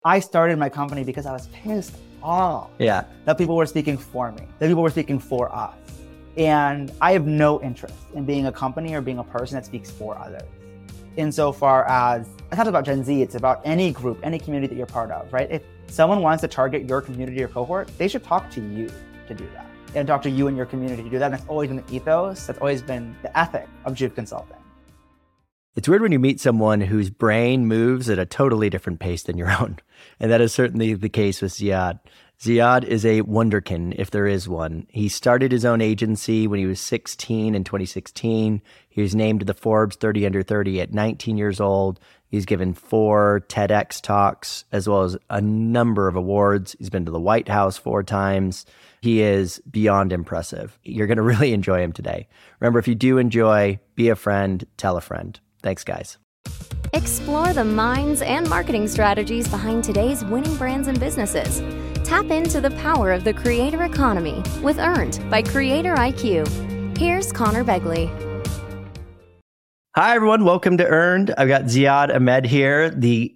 I started my company because I was pissed off that people were speaking for me, that people were speaking for us. And I have no interest in being a company or being a person that speaks for others. Insofar as, it's not about Gen Z, it's about any group, any community that you're part of, right? If someone wants to target your community or cohort, they should talk to you to do that. And talk to you and your community to do that. And that's always been the ethos, that's always been the ethic of Joovv Consulting. It's weird when you meet someone whose brain moves at a totally different pace than your own. And that is certainly the case with Ziad. Ziad is a wunderkind, if there is one. He started his own agency when he was 16 in 2016. He was named to the Forbes 30 Under 30 at 19 years old. He's given 4 TEDx talks, as well as a number of awards. He's been to the White House 4 times. He is beyond impressive. You're going to really enjoy him today. Remember, if you do enjoy, be a friend, tell a friend. Thanks, guys. Explore the minds and marketing strategies behind today's winning brands and businesses. Tap into the power of the creator economy with Earned by Creator IQ. Here's Connor Begley. Hi, everyone. Welcome to Earned. I've got Ziad Ahmed here, the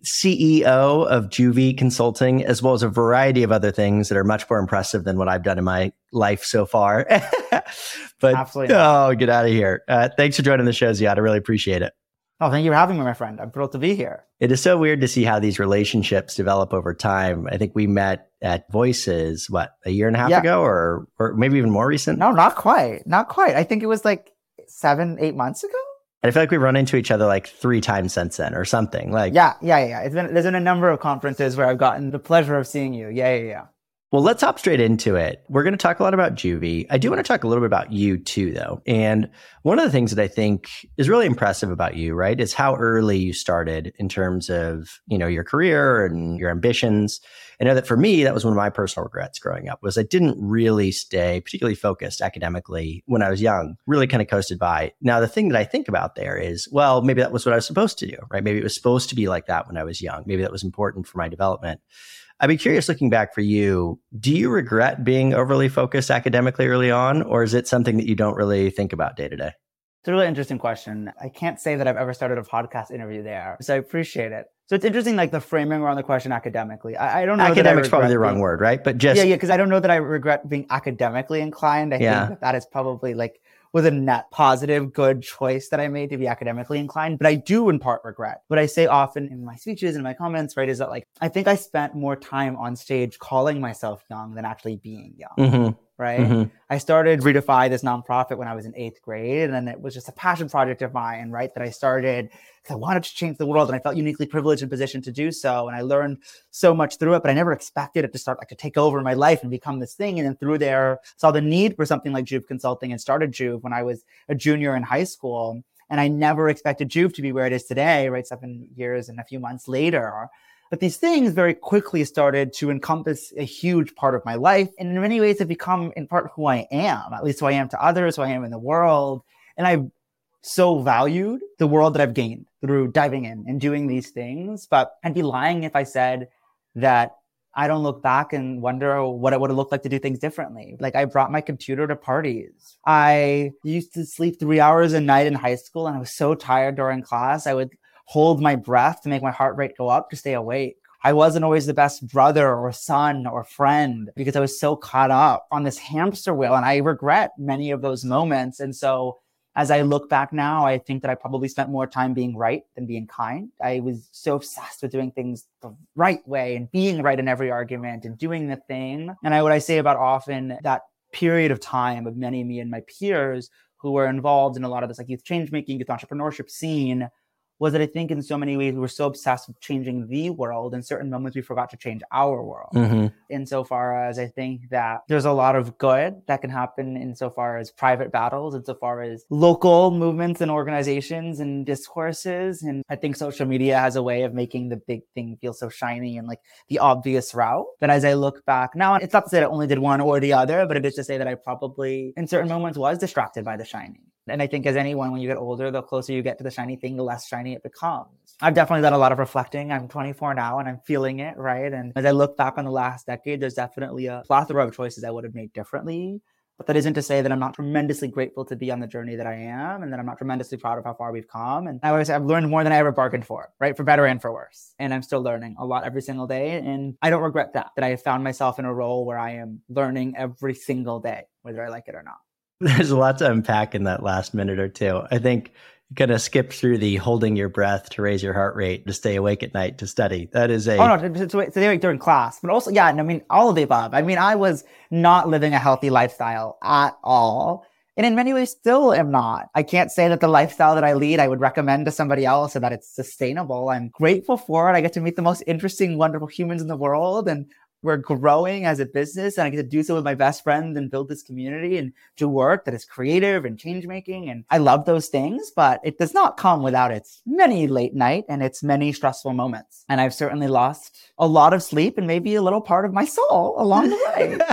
CEO of Joovv Consulting, as well as a variety of other things that are much more impressive than what I've done in my life so far. But Absolutely. Get out of here. Thanks for joining the show, Ziad. I really appreciate it. Oh, thank you for having me, my friend. I'm thrilled to be here. It is so weird to see how these relationships develop over time. I think we met at Voices, a year and a half ago or maybe even more recent? No, not quite. Not quite. I think it was like 7-8 months ago. And I feel like we've run into each other like 3 times since then or something. Yeah. There's been a number of conferences where I've gotten the pleasure of seeing you. Yeah. Well, let's hop straight into it. We're going to talk a lot about Joovv. I do want to talk a little bit about you too, though. And one of the things that I think is really impressive about you, right, is how early you started in terms of, your career and your ambitions. I know that for me, that was one of my personal regrets growing up, was I didn't really stay particularly focused academically when I was young, really kind of coasted by. Now, the thing that I think about there is, well, maybe that was what I was supposed to do, right? Maybe it was supposed to be like that when I was young. Maybe that was important for my development. I'd be curious, looking back for you, do you regret being overly focused academically early on, or is it something that you don't really think about day to day? It's a really interesting question. I can't say that I've ever started a podcast interview there, so I appreciate it. So it's interesting, like the framing around the question academically. I don't know. Academic's probably the wrong word, right? But just because I don't know that I regret being academically inclined. I think that is probably was a net positive, good choice that I made to be academically inclined. But I do in part regret. What I say often in my speeches and my comments, right, is that I think I spent more time on stage calling myself young than actually being young. Mm-hmm. Right. Mm-hmm. I started Redefy, this nonprofit, when I was in 8th grade. And then it was just a passion project of mine, right, that I started because I wanted to change the world. And I felt uniquely privileged and positioned to do so. And I learned so much through it, but I never expected it to start to take over my life and become this thing. And then through there, saw the need for something like Joovv Consulting and started Joovv when I was a junior in high school. And I never expected Joovv to be where it is today, right, 7 years and a few months later. But these things very quickly started to encompass a huge part of my life. And in many ways have become in part who I am, at least who I am to others, who I am in the world. And I've so valued the world that I've gained through diving in and doing these things. But I'd be lying if I said that I don't look back and wonder what it would have looked like to do things differently. I brought my computer to parties. I used to sleep 3 hours a night in high school, and I was so tired during class. I would hold my breath to make my heart rate go up to stay awake. I wasn't always the best brother or son or friend because I was so caught up on this hamster wheel, and I regret many of those moments. And so as I look back now, I think that I probably spent more time being right than being kind. I was so obsessed with doing things the right way and being right in every argument and doing the thing. And what I say about often that period of time of me and my peers who were involved in a lot of this youth change making, youth entrepreneurship scene, was that I think in so many ways we were so obsessed with changing the world. In certain moments, we forgot to change our world. Mm-hmm. Insofar as I think that there's a lot of good that can happen insofar as private battles, insofar as local movements and organizations and discourses. And I think social media has a way of making the big thing feel so shiny and the obvious route. But as I look back now, it's not to say that I only did one or the other, but it is to say that I probably in certain moments was distracted by the shiny. And I think as anyone, when you get older, the closer you get to the shiny thing, the less shiny it becomes. I've definitely done a lot of reflecting. I'm 24 now and I'm feeling it, right? And as I look back on the last decade, there's definitely a plethora of choices I would have made differently. But that isn't to say that I'm not tremendously grateful to be on the journey that I am, and that I'm not tremendously proud of how far we've come. And I always say I've learned more than I ever bargained for, right? For better and for worse. And I'm still learning a lot every single day. And I don't regret that I have found myself in a role where I am learning every single day, whether I like it or not. There's a lot to unpack in that last minute or two. I think you kind of skip through the holding your breath to raise your heart rate to stay awake at night to study. That is a... Oh, no, to stay awake during class. But also, yeah, I mean, all of the above. I mean, I was not living a healthy lifestyle at all. And in many ways, still am not. I can't say that the lifestyle that I lead, I would recommend to somebody else, and that it's sustainable. I'm grateful for it. I get to meet the most interesting, wonderful humans in the world. And we're growing as a business, and I get to do so with my best friends and build this community and do work that is creative and change making. And I love those things, but it does not come without its many late night and its many stressful moments. And I've certainly lost a lot of sleep and maybe a little part of my soul along the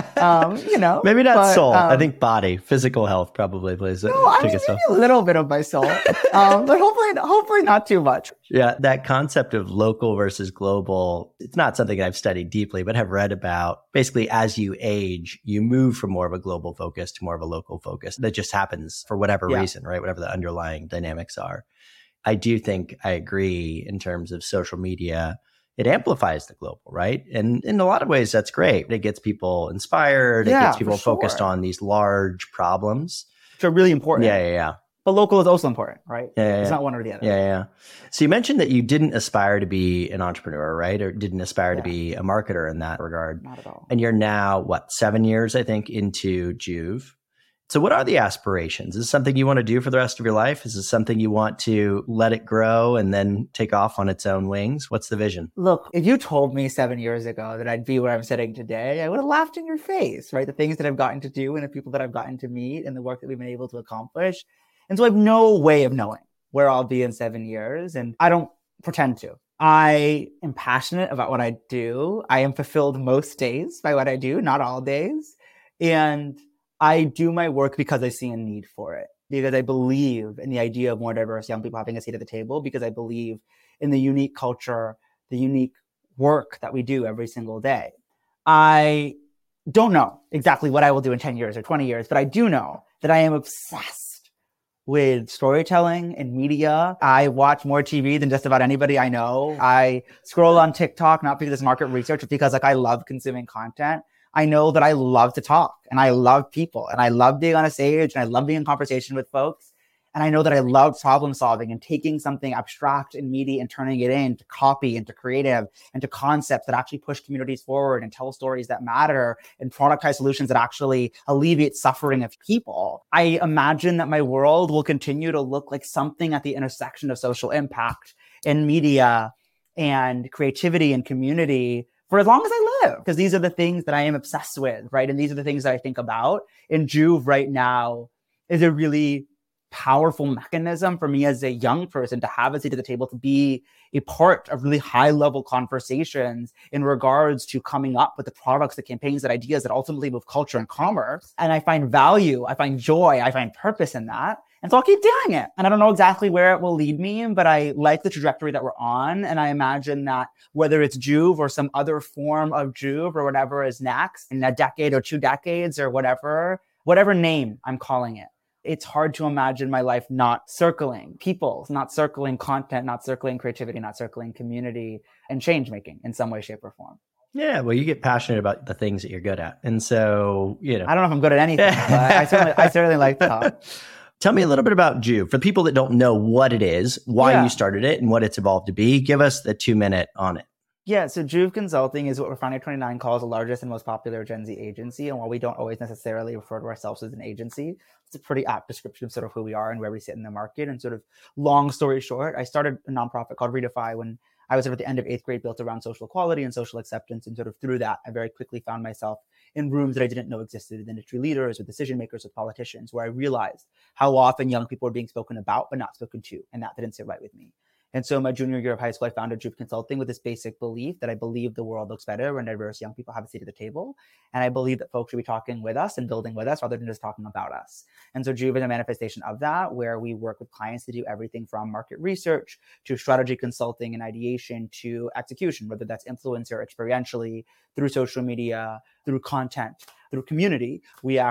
way. Maybe not soul. I think body, physical health probably plays maybe a little bit of my soul, but hopefully not too much. Yeah, that concept of local versus global, it's not something I've studied deeply, but have read about. Basically, as you age, you move from more of a global focus to more of a local focus. That just happens for whatever reason, right? Whatever the underlying dynamics are. I do think I agree in terms of social media. It amplifies the global, right? And in a lot of ways, that's great. It gets people inspired. It gets people focused on these large problems. Which are really important. Yeah. But local is also important, right? Yeah. It's not one or the other. Yeah. So you mentioned that you didn't aspire to be an entrepreneur, right? Or didn't aspire to be a marketer in that regard. Not at all. And you're now, 7 years, I think, into Joovv. So what are the aspirations? Is this something you want to do for the rest of your life? Is this something you want to let it grow and then take off on its own wings? What's the vision? Look, if you told me 7 years ago that I'd be where I'm sitting today, I would have laughed in your face, right? The things that I've gotten to do and the people that I've gotten to meet and the work that we've been able to accomplish. And so I have no way of knowing where I'll be in 7 years. And I don't pretend to. I am passionate about what I do. I am fulfilled most days by what I do, not all days. And I do my work because I see a need for it, because I believe in the idea of more diverse young people having a seat at the table, because I believe in the unique culture, the unique work that we do every single day. I don't know exactly what I will do in 10 years or 20 years, but I do know that I am obsessed with storytelling and media. I watch more TV than just about anybody I know. I scroll on TikTok, not because it's market research, but because I love consuming content. I know that I love to talk and I love people and I love being on a stage and I love being in conversation with folks. And I know that I love problem solving and taking something abstract and meaty and turning it into copy, into creative, into concepts that actually push communities forward and tell stories that matter and productize solutions that actually alleviate suffering of people. I imagine that my world will continue to look like something at the intersection of social impact and media and creativity and community for as long as I live, because these are the things that I am obsessed with, right? And these are the things that I think about. And Joovv right now is a really powerful mechanism for me as a young person to have a seat at the table, to be a part of really high-level conversations in regards to coming up with the products, the campaigns, the ideas that ultimately move culture and commerce. And I find value, I find joy, I find purpose in that. And so I'll keep doing it. And I don't know exactly where it will lead me, but I like the trajectory that we're on. And I imagine that whether it's Joovv or some other form of Joovv or whatever is next in a decade or 2 decades or whatever name I'm calling it, it's hard to imagine my life not circling people, not circling content, not circling creativity, not circling community and change making in some way, shape, or form. Yeah, well, you get passionate about the things that you're good at. And so, I don't know if I'm good at anything, but I certainly like to talk. Tell me a little bit about Joovv. For people that don't know what it is, why you started it, and what it's evolved to be, give us the 2-minute on it. Yeah, so Joovv Consulting is what Refinery29 calls the largest and most popular Gen Z agency. And while we don't always necessarily refer to ourselves as an agency, it's a pretty apt description of sort of who we are and where we sit in the market. And sort of long story short, I started a nonprofit called Redefy when I was at the end of 8th grade, built around social equality and social acceptance. And sort of through that, I very quickly found myself in rooms that I didn't know existed with industry leaders, with decision makers, with politicians, where I realized how often young people were being spoken about, but not spoken to. And that didn't sit right with me. And so my junior year of high school, I founded Joovv Consulting with this basic belief that I believe the world looks better when diverse young people have a seat at the table. And I believe that folks should be talking with us and building with us rather than just talking about us. And so Joovv is a manifestation of that, where we work with clients to do everything from market research to strategy consulting and ideation to execution, whether that's influencer, experientially, through social media, through content, through community. We actually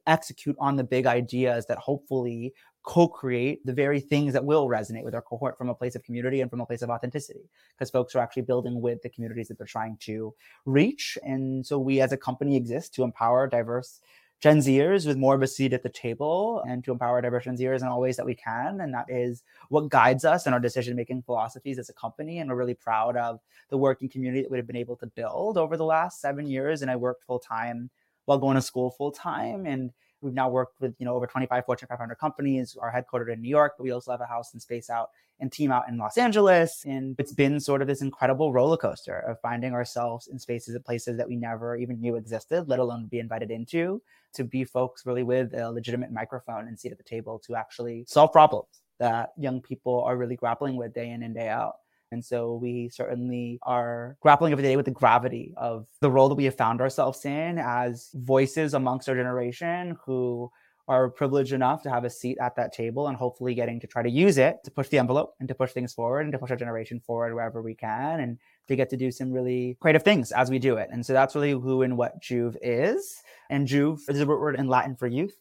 execute on the big ideas that hopefully co-create the very things that will resonate with our cohort from a place of community and from a place of authenticity, because folks are actually building with the communities that they're trying to reach. And so we as a company exist to empower diverse Gen Zers with more of a seat at the table and to empower diverse Gen Zers in all ways that we can. And that is what guides us in our decision-making philosophies as a company. And we're really proud of the working community that we've been able to build over the last 7 years. And I worked full-time while going to school full-time. And we've now worked with, over 25 Fortune 500 companies, are headquartered in New York, but we also have a house and space out and team out in Los Angeles. And it's been sort of this incredible roller coaster of finding ourselves in spaces and places that we never even knew existed, let alone be invited into, to be folks really with a legitimate microphone and seat at the table to actually solve problems that young people are really grappling with day in and day out. And so we certainly are grappling every day with the gravity of the role that we have found ourselves in as voices amongst our generation who are privileged enough to have a seat at that table, and hopefully getting to try to use it to push the envelope and to push things forward and to push our generation forward wherever we can, and to get to do some really creative things as we do it. And so that's really who and what Juve is. And Juve is a root word in Latin for youth.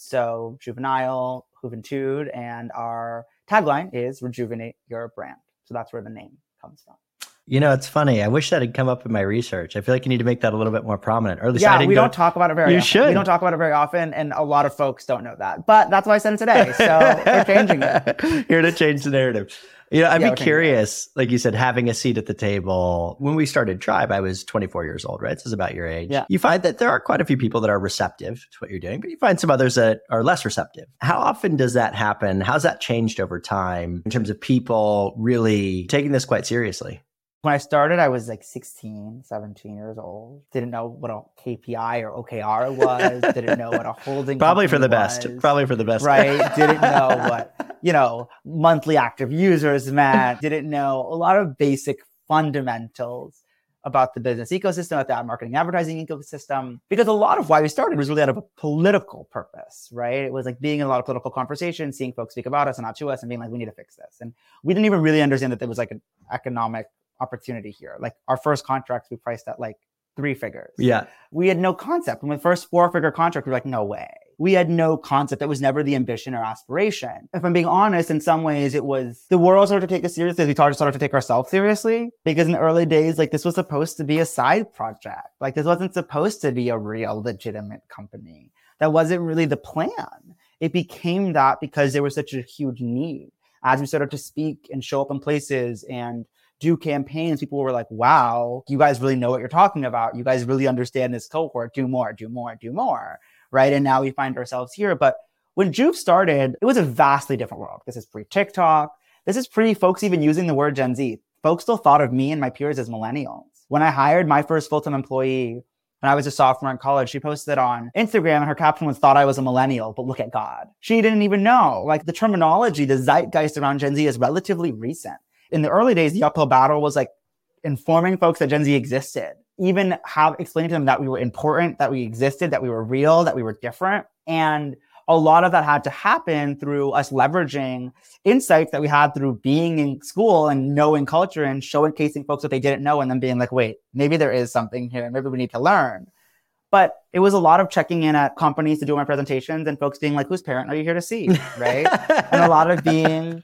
So juvenile, juventude, and our tagline is rejuvenate your brand. So that's where the name comes from. It's funny. I wish that had come up in my research. I feel like you need to make that a little bit more prominent. Or at least we don't talk about it very often. You should. We don't talk about it very often, and a lot of folks don't know that. But that's why I said it today. So we're changing it. Here to change the narrative. I'd be curious, like you said, having a seat at the table. When we started Tribe, I was 24 years old, right? This is about your age. Yeah. You find that there are quite a few people that are receptive to what you're doing, but you find some others that are less receptive. How often does that happen? How's that changed over time in terms of people really taking this quite seriously? When I started, I was like 16, 17 years old. Didn't know what a KPI or OKR was. Didn't know what a holding Probably for the was. best. Probably for the best. Right. Didn't know what, monthly active users meant. Didn't know a lot of basic fundamentals about the business ecosystem, about the marketing advertising ecosystem, because a lot of why we started was really out of a political purpose, right? It was like being in a lot of political conversations, seeing folks speak about us and not to us, and being like, we need to fix this. And we didn't even really understand that there was like an economic opportunity here. Like our first contracts, we priced at like 3 figures. Yeah. We had no concept. When the first 4-figure contract, we were like, no way. We had no concept. That was never the ambition or aspiration. If I'm being honest, in some ways it was the world started to take us seriously. We started to take ourselves seriously, because in the early days, like this was supposed to be a side project. Like this wasn't supposed to be a real legitimate company. That wasn't really the plan. It became that because there was such a huge need. As we started to speak and show up in places and do campaigns, people were like, wow, you guys really know what you're talking about. You guys really understand this cohort. Do more, do more, do more. Right. And now we find ourselves here. But when Juve started, it was a vastly different world. This is pre-TikTok. This is pre folks even using the word Gen Z. Folks still thought of me and my peers as millennials. When I hired my first full-time employee, when I was a sophomore in college, she posted on Instagram and her caption was, thought I was a millennial, but look at God. She didn't even know. Like the terminology, the zeitgeist around Gen Z is relatively recent. In the early days, the uphill battle was like informing folks that Gen Z existed, even explaining to them that we were important, that we existed, that we were real, that we were different. And a lot of that had to happen through us leveraging insights that we had through being in school and knowing culture and showcasing folks what they didn't know, and then being like, wait, maybe there is something here. Maybe we need to learn. But it was a lot of checking in at companies to do my presentations and folks being like, whose parent are you here to see? Right. And a lot of being,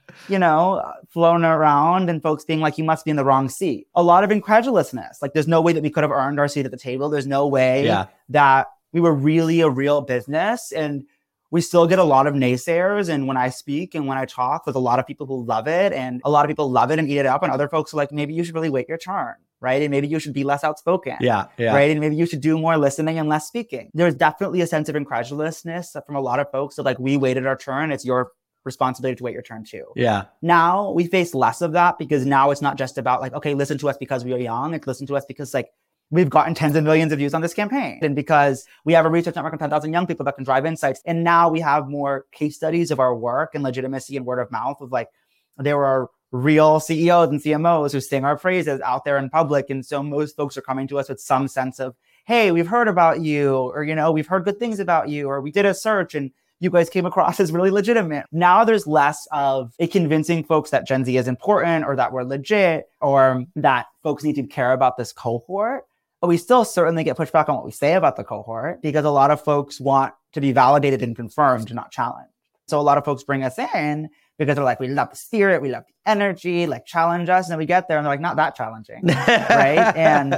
flown around and folks being like, you must be in the wrong seat. A lot of incredulousness. Like there's no way that we could have earned our seat at the table. There's no way that we were really a real business. And we still get a lot of naysayers. And when I speak and when I talk, there's a lot of people who love it, and a lot of people love it and eat it up. And other folks are like, maybe you should really wait your turn. Right. And maybe you should be less outspoken. Yeah. Right. And maybe you should do more listening and less speaking. There's definitely a sense of incredulousness from a lot of folks. So like, we waited our turn. It's your responsibility to wait your turn too. Yeah. Now we face less of that, because now it's not just about like, okay, listen to us because we are young. It's listen to us because like we've gotten tens of millions of views on this campaign, and because we have a research network of 10,000 young people that can drive insights. And now we have more case studies of our work and legitimacy and word of mouth of like, there are real CEOs and CMOs who sing our praises out there in public. And so most folks are coming to us with some sense of, hey, we've heard about you, or, we've heard good things about you, or we did a search and you guys came across as really legitimate. Now there's less of a convincing folks that Gen Z is important, or that we're legit, or that folks need to care about this cohort. But we still certainly get pushback on what we say about the cohort, because a lot of folks want to be validated and confirmed, not challenged. So a lot of folks bring us in because they're like, we love the spirit, we love the energy, like challenge us. And then we get there and they're like, not that challenging, right?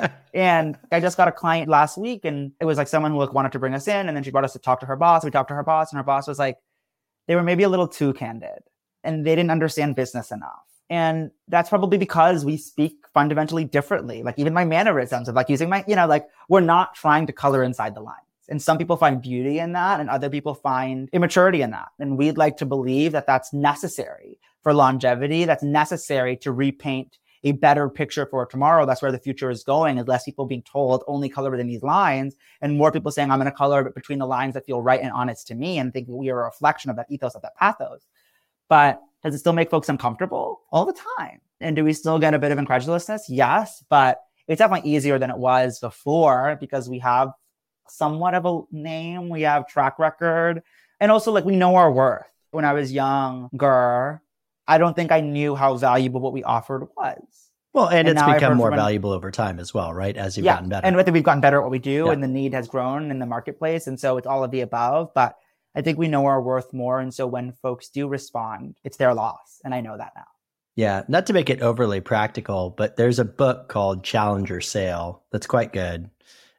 And I just got a client last week and it was like someone who wanted to bring us in and then she brought us to talk to her boss. We talked to her boss and her boss was like, they were maybe a little too candid and they didn't understand business enough. And that's probably because we speak fundamentally differently. Like even my mannerisms of like using my, like we're not trying to color inside the lines. And some people find beauty in that and other people find immaturity in that. And we'd like to believe that that's necessary for longevity. That's necessary to repaint a better picture for tomorrow. That's where the future is going, is less people being told only color within these lines and more people saying, I'm going to color between the lines that feel right and honest to me and think we are a reflection of that ethos, of that pathos. But does it still make folks uncomfortable? All the time. And do we still get a bit of incredulousness? Yes, but it's definitely easier than it was before because we have somewhat of a name, we have track record, and also like we know our worth. When I was younger, I don't think I knew how valuable what we offered was. Well, and it's become more valuable over time as well, right? As you've gotten better. And with it, we've gotten better at what we do and the need has grown in the marketplace. And so it's all of the above, but I think we know our worth more. And so when folks do respond, it's their loss. And I know that now. Yeah, not to make it overly practical, but there's a book called Challenger Sale that's quite good.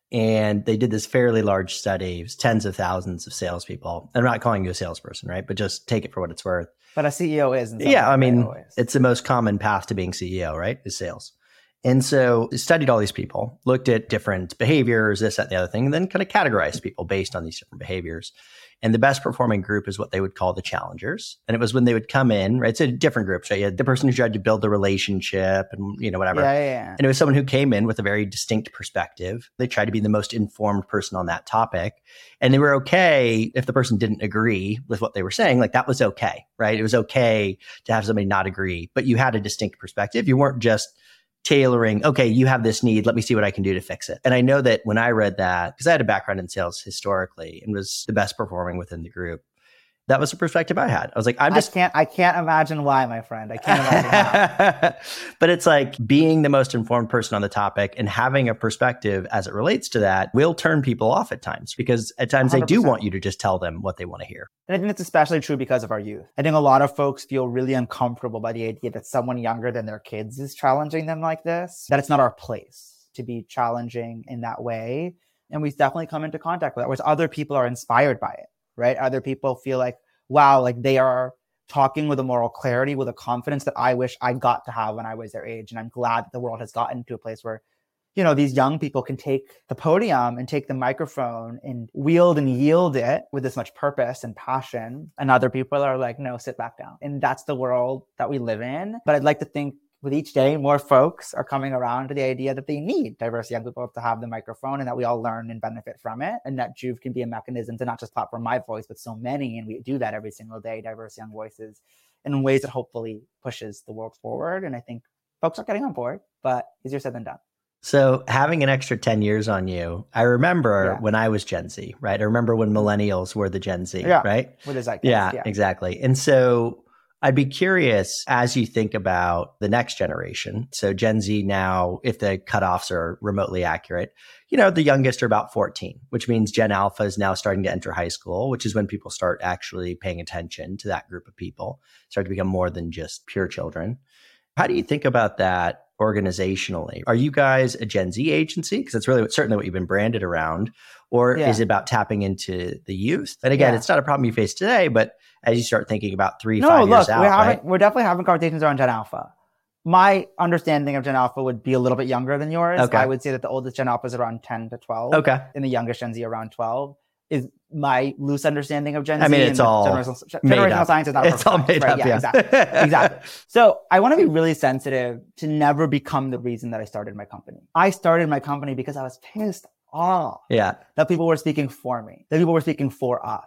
And they did this fairly large study. It was tens of thousands of salespeople. I'm not calling you a salesperson, right? But just take it for what it's worth. But a CEO is. Yeah, I mean, it's the most common path to being CEO, right? Is sales. And so they studied all these people, looked at different behaviors, this, that, the other thing, and then kind of categorized people based on these different behaviors. And the best performing group is what they would call the challengers. And it was when they would come in, right? So different groups, right? You had the person who tried to build the relationship and, whatever. Yeah. And it was someone who came in with a very distinct perspective. They tried to be the most informed person on that topic. And they were okay if the person didn't agree with what they were saying. Like that was okay, right? It was okay to have somebody not agree, but you had a distinct perspective. You weren't just tailoring, okay, you have this need, let me see what I can do to fix it. And I know that when I read that, because I had a background in sales historically and was the best performing within the group, that was the perspective I had. I was like, I can't imagine why, my friend. I can't imagine how. But it's like being the most informed person on the topic and having a perspective as it relates to that will turn people off at times because at times 100%. They do want you to just tell them what they want to hear. And I think it's especially true because of our youth. I think a lot of folks feel really uncomfortable by the idea that someone younger than their kids is challenging them like this, that it's not our place to be challenging in that way. And we definitely come into contact with that, whereas other people are inspired by it. Right? Other people feel like, wow, like they are talking with a moral clarity, with a confidence that I wish I got to have when I was their age. And I'm glad that the world has gotten to a place where, these young people can take the podium and take the microphone and wield and yield it with this much purpose and passion. And other people are like, no, sit back down. And that's the world that we live in. But I'd like to think with each day, more folks are coming around to the idea that they need diverse young people to have the microphone and that we all learn and benefit from it. And that Joovv can be a mechanism to not just platform my voice, but so many. And we do that every single day, diverse young voices, in ways that hopefully pushes the world forward. And I think folks are getting on board, but easier said than done. So having an extra 10 years on you, I remember when I was Gen Z, right? I remember when millennials were the Gen Z, right? With the zeitgeist, yeah, exactly. And so I'd be curious as you think about the next generation. So Gen Z now, if the cutoffs are remotely accurate, the youngest are about 14, which means Gen Alpha is now starting to enter high school, which is when people start actually paying attention to that group of people, start to become more than just pure children. How do you think about that organizationally? Are you guys a Gen Z agency? Because that's really certainly what you've been branded around. Or is it about tapping into the youth? And again, it's not a problem you face today, but as you start thinking about 5 years out, we're definitely having conversations around Gen Alpha. My understanding of Gen Alpha would be a little bit younger than yours. Okay. I would say that the oldest Gen Alpha is around 10 to 12. Okay. And the youngest Gen Z around 12 is my loose understanding of Gen Z. I mean, it's all generational science is not it's all made up. Yeah, exactly. So I want to be really sensitive to never become the reason that I started my company. I started my company because I was pissed off that people were speaking for me, that people were speaking for us.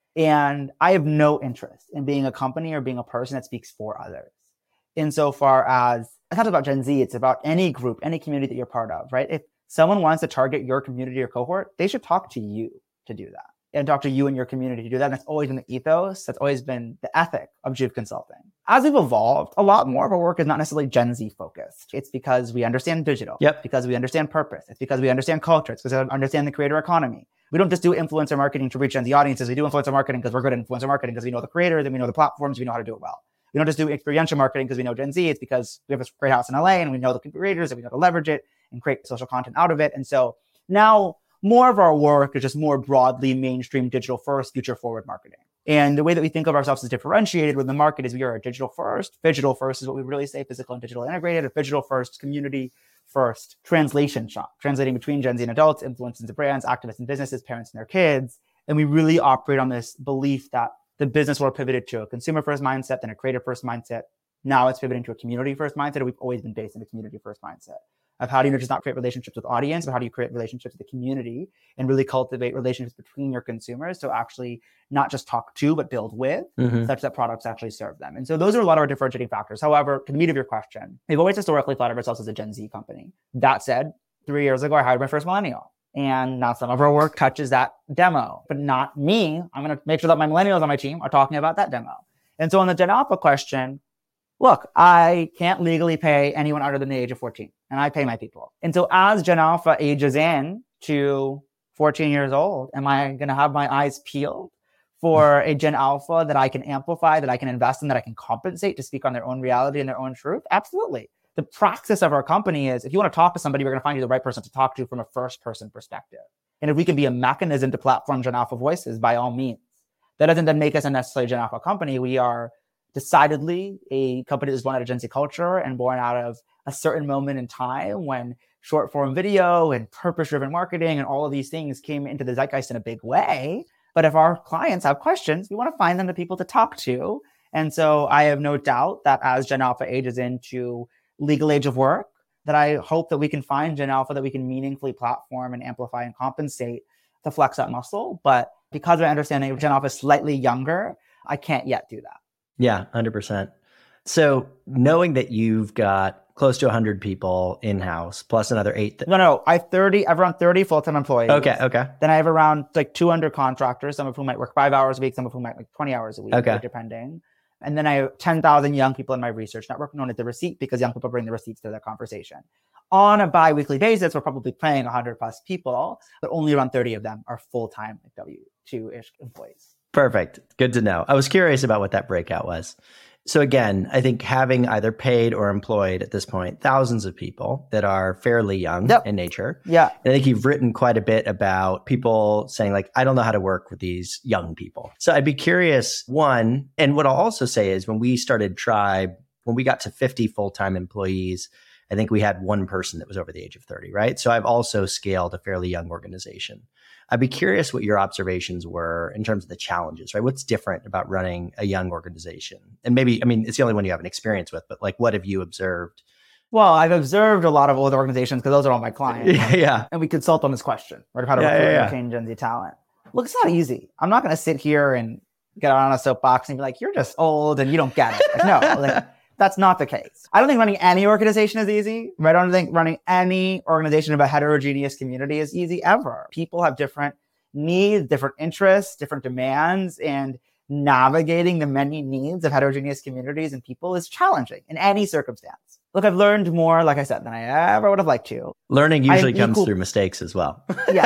And I have no interest in being a company or being a person that speaks for others. Insofar as, it's not about Gen Z, it's about any group, any community that you're part of, right? If someone wants to target your community or cohort, they should talk to you to do that and talk to you and your community to do that. And that's always been the ethos. That's always been the ethic of Joovv Consulting. As we've evolved, a lot more of our work is not necessarily Gen Z focused. It's because we understand digital. Yep. Because we understand purpose. It's because we understand culture. It's because we understand the creator economy. We don't just do influencer marketing to reach Gen Z audiences. We do influencer marketing because we're good at influencer marketing because we know the creators and we know the platforms, we know how to do it well. We don't just do experiential marketing because we know Gen Z. It's because we have a great house in LA and we know the creators and we know how to leverage it and create social content out of it. And so now more of our work is just more broadly mainstream digital first, future forward marketing. And the way that we think of ourselves as differentiated with the market is we are a digital first. Phygital first is what we really say, physical and digital integrated. A phygital first, community first, translation shop, translating between Gen Z and adults, influencers and brands, activists and businesses, parents and their kids. And we really operate on this belief that the business world pivoted to a consumer first mindset, then a creator first mindset. Now it's pivoting to a community first mindset. We've always been based in a community first mindset of how do you just not create relationships with audience, but how do you create relationships with the community and really cultivate relationships between your consumers to actually not just talk to, but build with, such that products actually serve them. And so those are a lot of our differentiating factors. However, to the meat of your question, we've always historically thought of ourselves as a Gen Z company. That said, 3 years ago, I hired my first millennial. And now some of our work touches that demo, but not me. I'm going to make sure that my millennials on my team are talking about that demo. And so on the Gen Alpha question, look, I can't legally pay anyone under the age of 14, and I pay my people. And so as Gen Alpha ages in to 14 years old, am I going to have my eyes peeled for a Gen Alpha that I can amplify, that I can invest in, that I can compensate to speak on their own reality and their own truth? Absolutely. The praxis of our company is if you want to talk to somebody, we're going to find you the right person to talk to from a first person perspective. And if we can be a mechanism to platform Gen Alpha voices, by all means. That doesn't then make us a necessarily Gen Alpha company. We are decidedly a company that's born out of Gen Z culture and born out of a certain moment in time when short form video and purpose driven marketing and all of these things came into the zeitgeist in a big way. But if our clients have questions, we want to find them the people to talk to. And so I have no doubt that as Gen Alpha ages into legal age of work, that I hope that we can find Gen Alpha that we can meaningfully platform and amplify and compensate to flex that muscle. But because of my understanding of Gen Alpha is slightly younger, I can't yet do that. Yeah, 100%. So knowing that you've got close to 100 people in-house plus another 8. No, I have around 30 full-time employees. Okay. Then I have around 200 contractors, some of whom might work 5 hours a week, some of whom might work 20 hours a week, depending. And then I have 10,000 young people in my research network known as the receipt because young people bring the receipts to the conversation. On a bi-weekly basis, we're probably paying 100 plus people, but only around 30 of them are full-time W2-ish employees. Perfect. Good to know. I was curious about what that breakout was. So again, I think having either paid or employed at this point, thousands of people that are fairly young in nature. Yeah. And I think you've written quite a bit about people saying like, I don't know how to work with these young people. So I'd be curious, one, and what I'll also say is when we started Tribe, when we got to 50 full-time employees, I think we had one person that was over the age of 30, right? So I've also scaled a fairly young organization. I'd be curious what your observations were in terms of the challenges, right? What's different about running a young organization? And maybe, I mean, it's the only one you have an experience with, but like, what have you observed? Well, I've observed a lot of older organizations because those are all my clients. Yeah. And we consult on this question, right? Of how to recruit and retain Gen Z talent. Look, it's not easy. I'm not going to sit here and get on a soapbox and be like, you're just old and you don't get it. No, that's not the case. I don't think running any organization is easy. Right? I don't think running any organization of a heterogeneous community is easy ever. People have different needs, different interests, different demands, and navigating the many needs of heterogeneous communities and people is challenging in any circumstance. Look, I've learned more, like I said, than I ever would have liked to. Learning usually comes through mistakes as well.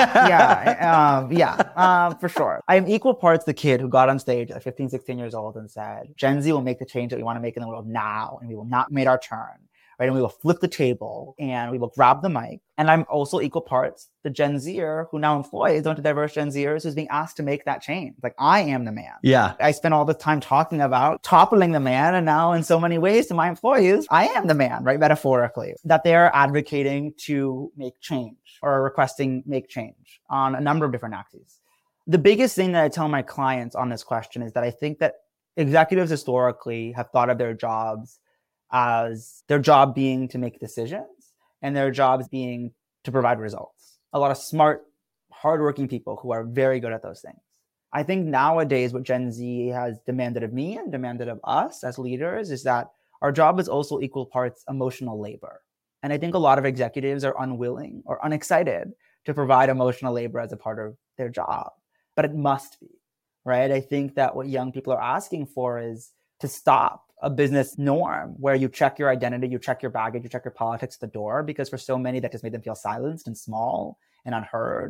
For sure. I am equal parts the kid who got on stage at 15, 16 years old and said, Gen Z will make the change that we want to make in the world now, and we will not wait our turn. Right? And we will flip the table and we will grab the mic. And I'm also equal parts the Gen Zer who now employs onto diverse Gen Zers who's being asked to make that change. Like, I am the man. Yeah. I spent all the time talking about toppling the man. And now in so many ways to my employees, I am the man, right? Metaphorically, that they're advocating to make change or requesting make change on a number of different axes. The biggest thing that I tell my clients on this question is that I think that executives historically have thought of their jobs as their job being to make decisions and their jobs being to provide results. A lot of smart, hardworking people who are very good at those things. I think nowadays what Gen Z has demanded of me and demanded of us as leaders is that our job is also equal parts emotional labor. And I think a lot of executives are unwilling or unexcited to provide emotional labor as a part of their job, but it must be, right? I think that what young people are asking for is to stop a business norm where you check your identity, you check your baggage, you check your politics at the door, because for so many that just made them feel silenced and small and unheard,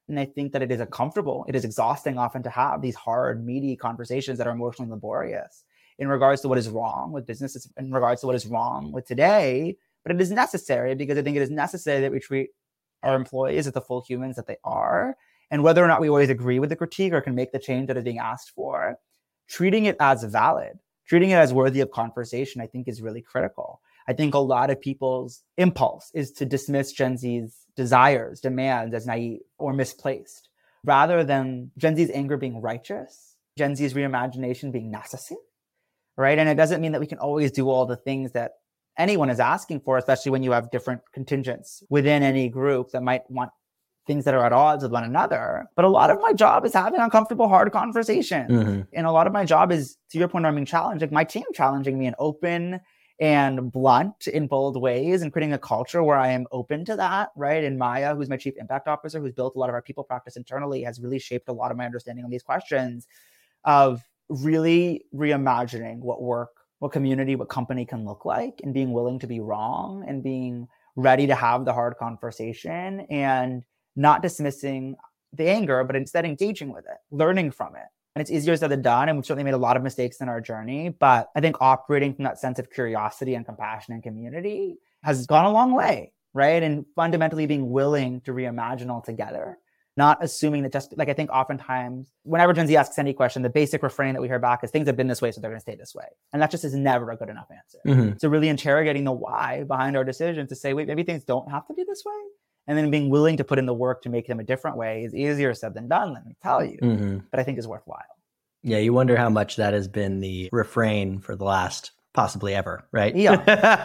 And I think that it is uncomfortable. It is exhausting often to have these hard, meaty conversations that are emotionally laborious in regards to what is wrong with businesses, in regards to what is wrong with today. But it is necessary because I think it is necessary that we treat our employees as the full humans that they are. And whether or not we always agree with the critique or can make the change that is being asked for, treating it as valid, treating it as worthy of conversation, I think is really critical. I think a lot of people's impulse is to dismiss Gen Z's desires, demands as naive or misplaced, rather than Gen Z's anger being righteous, Gen Z's reimagination being necessary, right? And it doesn't mean that we can always do all the things that anyone is asking for, especially when you have different contingents within any group that might want things that are at odds with one another. But a lot of my job is having uncomfortable, hard conversations. Mm-hmm. And a lot of my job is, to your point, I'm being challenged, like my team challenging me in open and blunt in bold ways and creating a culture where I am open to that, right? And Maya, who's my chief impact officer, who's built a lot of our people practice internally, has really shaped a lot of my understanding on these questions of really reimagining what work, what community, what company can look like, and being willing to be wrong and being ready to have the hard conversation and not dismissing the anger, but instead engaging with it, learning from it. And it's easier said than done. And we've certainly made a lot of mistakes in our journey. But I think operating from that sense of curiosity and compassion and community has gone a long way, right? And fundamentally being willing to reimagine altogether, not assuming that just like, I think oftentimes whenever Gen Z asks any question, the basic refrain that we hear back is things have been this way, so they're going to stay this way. And that just is never a good enough answer. Mm-hmm. So really interrogating the why behind our decisions to say, wait, maybe things don't have to be this way. And then being willing to put in the work to make them a different way is easier said than done, let me tell you. Mm-hmm. But I think is worthwhile. Yeah, you wonder how much that has been the refrain for the last possibly ever, right? Yeah.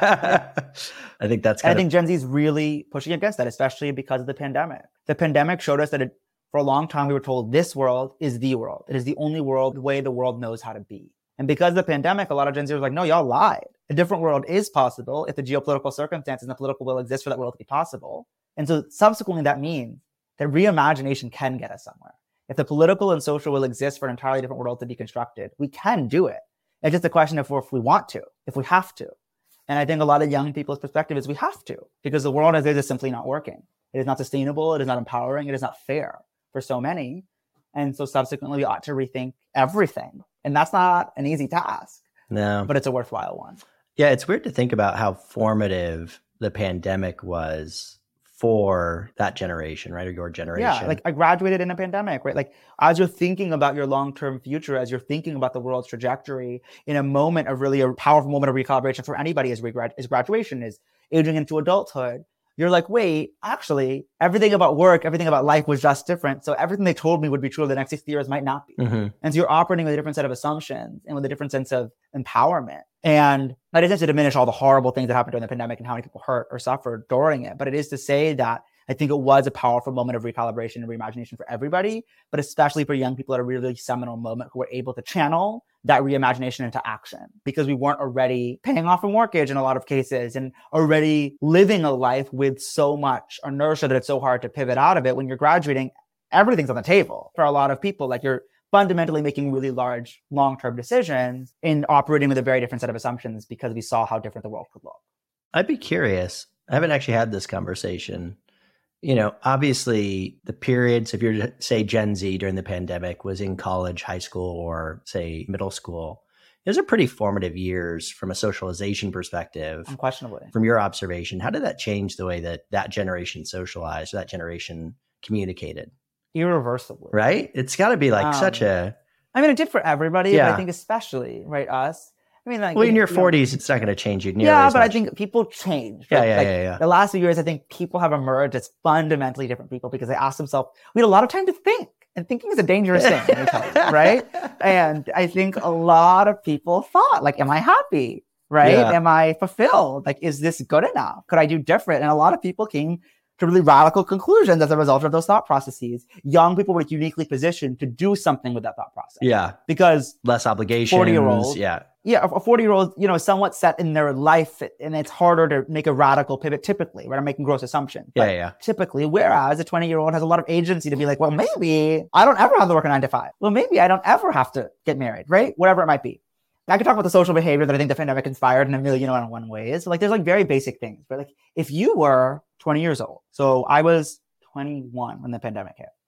I think that's I think Gen Z is really pushing against that, especially because of the pandemic. The pandemic showed us that for a long time, we were told this world is the world. It is the only world, the way the world knows how to be. And because of the pandemic, a lot of Gen Z was like, no, y'all lied. A different world is possible if the geopolitical circumstances and the political will exist for that world to be possible. And so subsequently, that means that reimagination can get us somewhere. If the political and social will exist for an entirely different world to be constructed, we can do it. It's just a question of if we want to, if we have to. And I think a lot of young people's perspective is we have to, because the world as is simply not working. It is not sustainable. It is not empowering. It is not fair for so many. And so subsequently, we ought to rethink everything. And that's not an easy task. No. But it's a worthwhile one. Yeah, it's weird to think about how formative the pandemic was for that generation, right? Or your generation. Yeah, like I graduated in a pandemic, right? Like as you're thinking about your long-term future, as you're thinking about the world's trajectory, in a moment of really a powerful moment of recalibration for anybody is graduation, is aging into adulthood. You're like, wait, actually, everything about work, everything about life was just different. So everything they told me would be true the next 60 years might not be. Mm-hmm. And so you're operating with a different set of assumptions and with a different sense of empowerment. And that isn't to diminish all the horrible things that happened during the pandemic and how many people hurt or suffered during it. But it is to say that I think it was a powerful moment of recalibration and reimagination for everybody, but especially for young people at a really seminal moment who were able to channel that reimagination into action because we weren't already paying off a mortgage in a lot of cases and already living a life with so much inertia that it's so hard to pivot out of it. When you're graduating, everything's on the table for a lot of people. Like you're fundamentally making really large long-term decisions and operating with a very different set of assumptions because we saw how different the world could look. I'd be curious. I haven't actually had this conversation. You know, obviously the periods, if you're to say Gen Z during the pandemic was in college, high school, or say middle school, those are pretty formative years from a socialization perspective. Unquestionably. From your observation, how did that change the way that that generation socialized, or that generation communicated? Irreversibly. Right? It's got to be like such a... I mean, it did for everybody, but I think especially, right, us. I mean, like, well, in your 40s, it's not going to change you nearly as but much. I think people change. Right? Yeah. The last few years, I think people have emerged as fundamentally different people because they ask themselves, we had a lot of time to think. And thinking is a dangerous thing, let me tell you, right? And I think a lot of people thought, like, am I happy, right? Yeah. Am I fulfilled? Like, is this good enough? Could I do different? And a lot of people came to really radical conclusions as a result of those thought processes. Young people were uniquely positioned to do something with that thought process. Yeah. Because less obligations. 40-year-olds. Yeah. Yeah, a 40-year-old, somewhat set in their life, and it's harder to make a radical pivot typically, right? I'm making gross assumptions. Yeah. Typically, whereas a 20-year-old has a lot of agency to be like, well, maybe I don't ever have to work a 9 to 5. Well, maybe I don't ever have to get married, right? Whatever it might be. I could talk about the social behavior that I think the pandemic inspired in a million and one ways. So, like, there's like very basic things, but like if you were 20 years old, so I was 21 when the pandemic hit.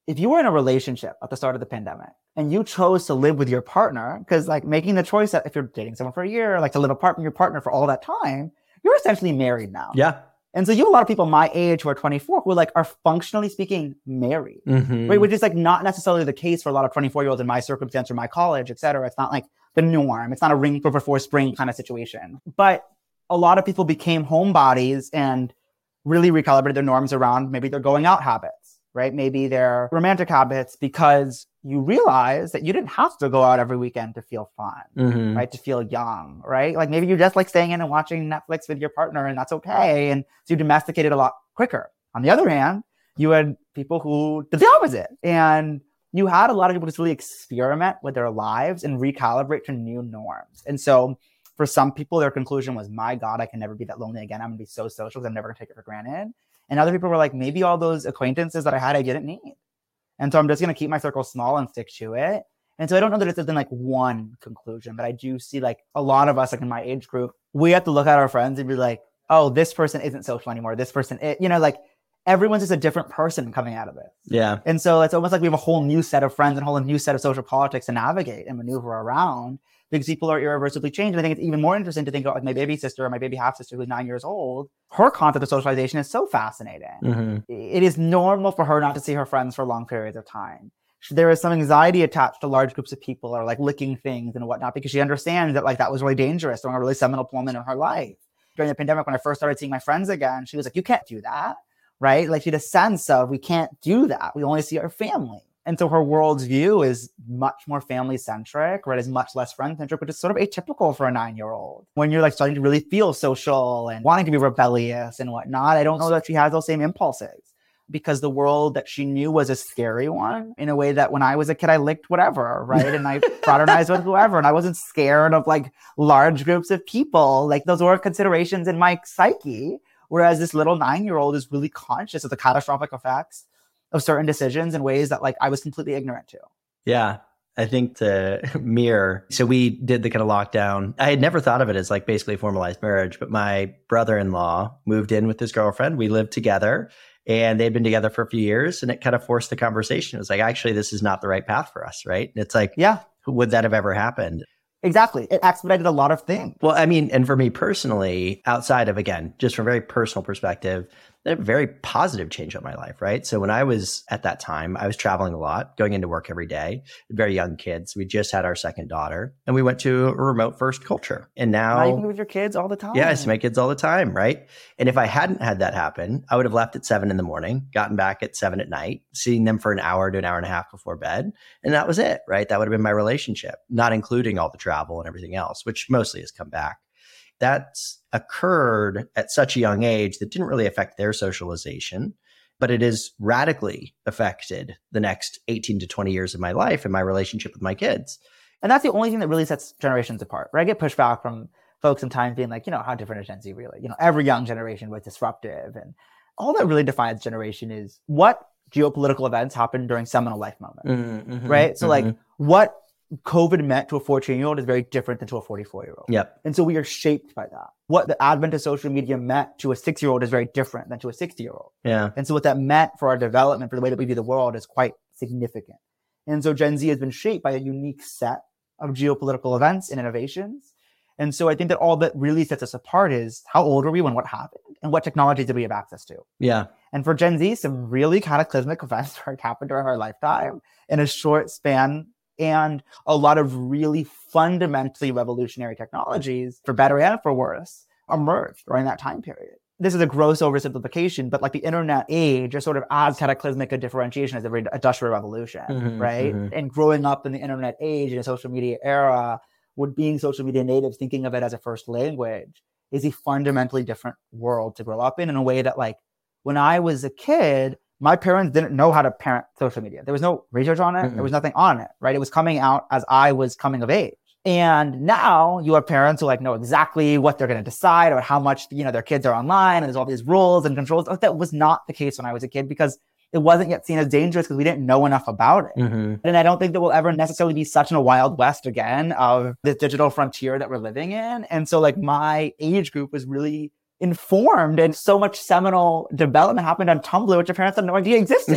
if you were in a relationship at the start of the pandemic and you chose to live with your partner, because like making the choice that if you're dating someone for a year, like to live apart from your partner for all that time, you're essentially married now. Yeah. And so you have a lot of people my age who are 24 who like are functionally speaking married, right? Which is like not necessarily the case for a lot of 24-year-olds in my circumstance or my college, et cetera. It's not like the norm. It's not a ring before spring kind of situation. But a lot of people became homebodies and really recalibrated their norms around maybe their going out habits, right? Maybe their romantic habits, because you realize that you didn't have to go out every weekend to feel fun, right? To feel young, right? Like maybe you're just like staying in and watching Netflix with your partner and that's okay. And so you domesticated a lot quicker. On the other hand, you had people who did the opposite. And you had a lot of people just really experiment with their lives and recalibrate to new norms. And so for some people, their conclusion was, my God, I can never be that lonely again. I'm gonna be so social because I'm never gonna take it for granted. And other people were like, maybe all those acquaintances that I had, I didn't need. And so I'm just going to keep my circle small and stick to it. And so I don't know that it's been like one conclusion, but I do see like a lot of us like in my age group, we have to look at our friends and be like, oh, this person isn't social anymore. This person, like everyone's just a different person coming out of it. Yeah. And so it's almost like we have a whole new set of friends and a whole new set of social politics to navigate and maneuver around, because people are irreversibly changed. And I think it's even more interesting to think about like my baby sister or my baby half sister who's 9 years old. Her concept of socialization is so fascinating. It is normal for her not to see her friends for long periods of time. There is some anxiety attached to large groups of people or like licking things and whatnot, because she understands that like that was really dangerous during a really seminal moment in her life. During the pandemic, when I first started seeing my friends again, she was like, you can't do that, right? Like she had a sense of, we can't do that. We only see our family. And so her world's view is much more family centric, right? Is much less friend centric, which is sort of atypical for a 9-year-old. When you're like starting to really feel social and wanting to be rebellious and whatnot, I don't know that she has those same impulses, because the world that she knew was a scary one in a way that when I was a kid, I licked whatever, right? And I fraternized with whoever. And I wasn't scared of like large groups of people. Like those were considerations in my psyche. Whereas this little 9-year-old is really conscious of the catastrophic effects of certain decisions in ways that like I was completely ignorant to. Yeah. I think the mirror. So we did the kind of lockdown. I had never thought of it as like basically formalized marriage, but my brother-in-law moved in with his girlfriend. We lived together and they'd been together for a few years, and it kind of forced the conversation. It was like, actually, this is not the right path for us, right? And it's like, yeah, would that have ever happened? Exactly. It expedited a lot of things. Well, I mean, and for me personally, outside of, again, just from a very personal perspective, a very positive change on my life, right? So when I was at that time, I was traveling a lot, going into work every day, very young kids. We just had our second daughter and we went to a remote first culture. And now you can be with your kids all the time. Yeah, I see my kids all the time, right? And if I hadn't had that happen, I would have left at 7 a.m, gotten back at 7 p.m, seeing them for an hour to an hour and a half before bed. And that was it, right? That would have been my relationship, not including all the travel and everything else, which mostly has come back. That's occurred at such a young age that didn't really affect their socialization, but it has radically affected the next 18 to 20 years of my life and my relationship with my kids. And that's the only thing that really sets generations apart, right? I get pushback from folks sometimes being like, how different is Gen Z really? Every young generation was disruptive. And all that really defines generation is what geopolitical events happened during seminal life moments, right? So like what COVID meant to a 14-year-old is very different than to a 44-year-old. Yep. And so we are shaped by that. What the advent of social media meant to a 6-year-old is very different than to a 60-year-old. Yeah. And so what that meant for our development, for the way that we view the world, is quite significant. And so Gen Z has been shaped by a unique set of geopolitical events and innovations. And so I think that all that really sets us apart is how old were we when what happened and what technologies did we have access to? Yeah. And for Gen Z, some really cataclysmic events happened during our lifetime in a short span, and a lot of really fundamentally revolutionary technologies, for better and for worse, emerged during that time period. This is a gross oversimplification, but like the internet age is sort of as cataclysmic a differentiation as the industrial revolution, right? And growing up in the internet age in a social media era, with being social media natives, thinking of it as a first language, is a fundamentally different world to grow up in a way that like when I was a kid, my parents didn't know how to parent social media. There was no research on it. There was nothing on it, right? It was coming out as I was coming of age. And now you have parents who like know exactly what they're going to decide or how much, their kids are online, and there's all these rules and controls. That was not the case when I was a kid, because it wasn't yet seen as dangerous because we didn't know enough about it. And I don't think that we'll ever necessarily be such in a wild west again of this digital frontier that we're living in. And so like my age group was really informed, and so much seminal development happened on Tumblr, which our parents had no idea existed.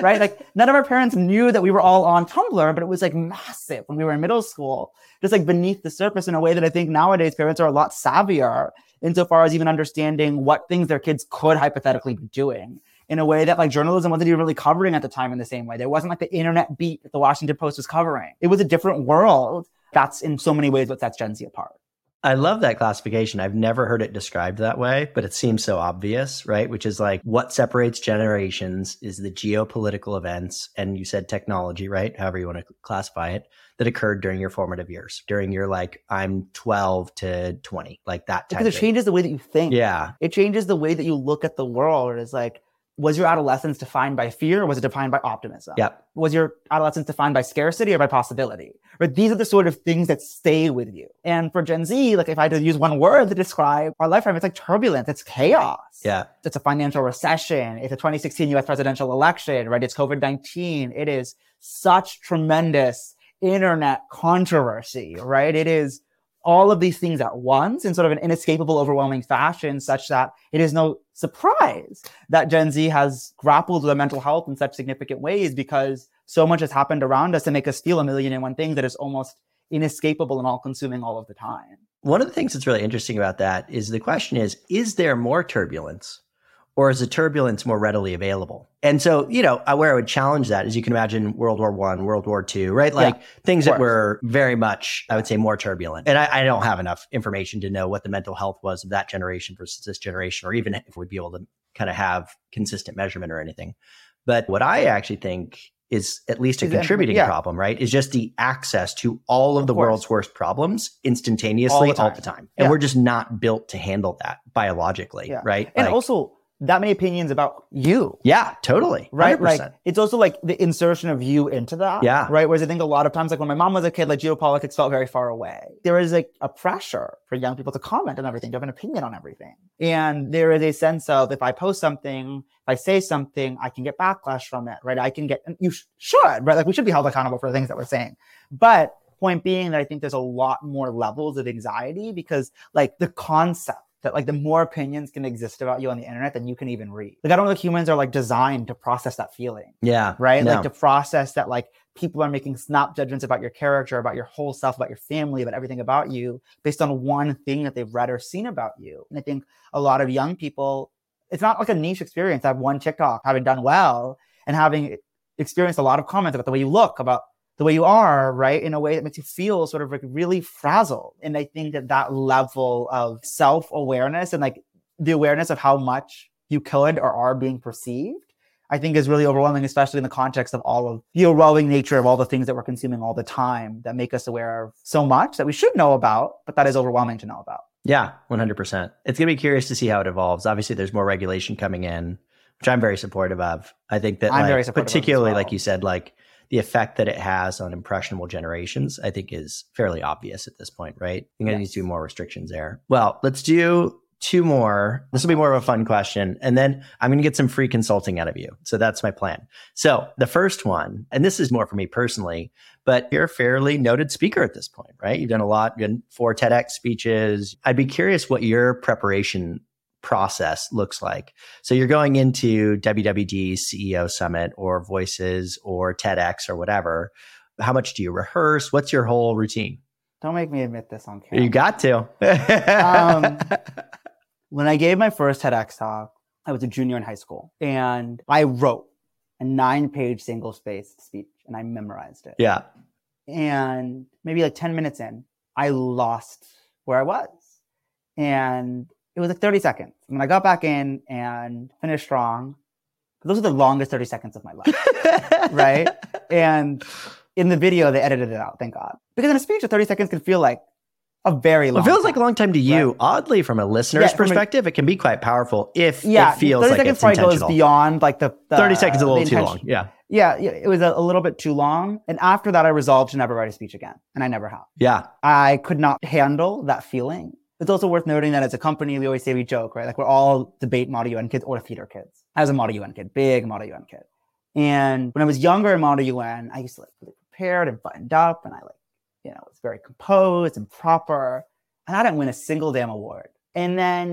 right? Like none of our parents knew that we were all on Tumblr, but it was like massive when we were in middle school, just like beneath the surface in a way that I think nowadays parents are a lot savvier insofar as even understanding what things their kids could hypothetically be doing in a way that like journalism wasn't even really covering at the time in the same way. There wasn't like the internet beat that the Washington Post was covering. It was a different world. That's in so many ways what sets Gen Z apart. I love that classification. I've never heard it described that way, but it seems so obvious, right? Which is like what separates generations is the geopolitical events, and you said technology, right? However you want to classify it, that occurred during your formative years, during your like, I'm 12 to 20, like that time. Because it changes the way that you think. Yeah. It changes the way that you look at the world. It's like, was your adolescence defined by fear or was it defined by optimism? Yep. Was your adolescence defined by scarcity or by possibility? Right? These are the sort of things that stay with you. And for Gen Z, like if I had to use one word to describe our lifetime, it's like turbulence. It's chaos. Yeah. It's a financial recession. It's a 2016 US presidential election, right? It's COVID-19. It is such tremendous internet controversy, right? It is all of these things at once in sort of an inescapable, overwhelming fashion, such that it is no surprise that Gen Z has grappled with mental health in such significant ways, because so much has happened around us to make us feel a million and one things that is almost inescapable and all-consuming all of the time. One of the things that's really interesting about that is the question is there more turbulence? Or is the turbulence more readily available? And so, you know, where I would challenge that is you can imagine World War I, World War II, right? Like things that were very much, I would say, more turbulent. And I don't have enough information to know what the mental health was of that generation versus this generation, or even if we'd be able to kind of have consistent measurement or anything. But what I actually think is at least a contributing problem, right? Is just the access to all of the world's worst problems instantaneously all the time. And we're just not built to handle that biologically, right? And also, that many opinions about you. Yeah, totally. 100%. Right? Like, it's also like the insertion of you into that. Yeah. Right? Whereas I think a lot of times, like when my mom was a kid, like geopolitics felt very far away. There is like a pressure for young people to comment on everything, to have an opinion on everything. And there is a sense of if I post something, if I say something, I can get backlash from it, right? I can get, and you should, right? Like we should be held accountable for the things that we're saying. But point being that I think there's a lot more levels of anxiety because like the concept that like the more opinions can exist about you on the internet than you can even read. Like I don't know if humans are like designed to process that feeling. Yeah. Right? No. Like to process that like people are making snap judgments about your character, about your whole self, about your family, about everything about you based on one thing that they've read or seen about you. And I think a lot of young people, it's not like a niche experience. I have one TikTok having done well and having experienced a lot of comments about the way you look, about the way you are, right? In a way that makes you feel sort of like really frazzled. And I think that that level of self-awareness and like the awareness of how much you could or are being perceived, I think is really overwhelming, especially in the context of all of the overwhelming nature of all the things that we're consuming all the time that make us aware of so much that we should know about, but that is overwhelming to know about. Yeah, 100%. It's going to be curious to see how it evolves. Obviously, there's more regulation coming in, which I'm very supportive of. I think that I'm like, very supportive particularly of as well. like you said, like the effect that it has on impressionable generations, I think is fairly obvious at this point, right? I think there needs to be more restrictions there. Well, let's do two more. This will be more of a fun question. And then I'm going to get some free consulting out of you. So that's my plan. So the first one, and this is more for me personally, but you're a fairly noted speaker at this point, right? You've done a lot, you've done 4 TEDx speeches. I'd be curious what your preparation process looks like. So you're going into WWD CEO Summit or Voices or TEDx or whatever. How much do you rehearse? What's your whole routine? Don't make me admit this on camera. You got to. When I gave my first TEDx talk, I was a junior in high school and I wrote a 9-page single-spaced speech and I memorized it. Yeah. And maybe like 10 minutes in, I lost where I was. And it was like 30 seconds. And I got back in and finished strong. Those are the longest 30 seconds of my life, right? And in the video, they edited it out, thank God. Because in a speech, 30 seconds can feel like a very long It feels time, like a long time to you. right? Oddly, from a listener's perspective, it can be quite powerful if it feels 30 like seconds it's probably intentional. goes beyond like the 30 seconds is a little the too intention. long. Yeah. Yeah, it was a little bit too long. And after that, I resolved to never write a speech again. And I never have. Yeah. I could not handle that feeling. It's also worth noting that as a company, we always say we joke, right? Like we're all debate Model UN kids or theater kids. I was a Model UN kid, big Model UN kid. And when I was younger in Model UN, I used to like really prepared and buttoned up and I like, was very composed and proper. And I didn't win a single damn award. And then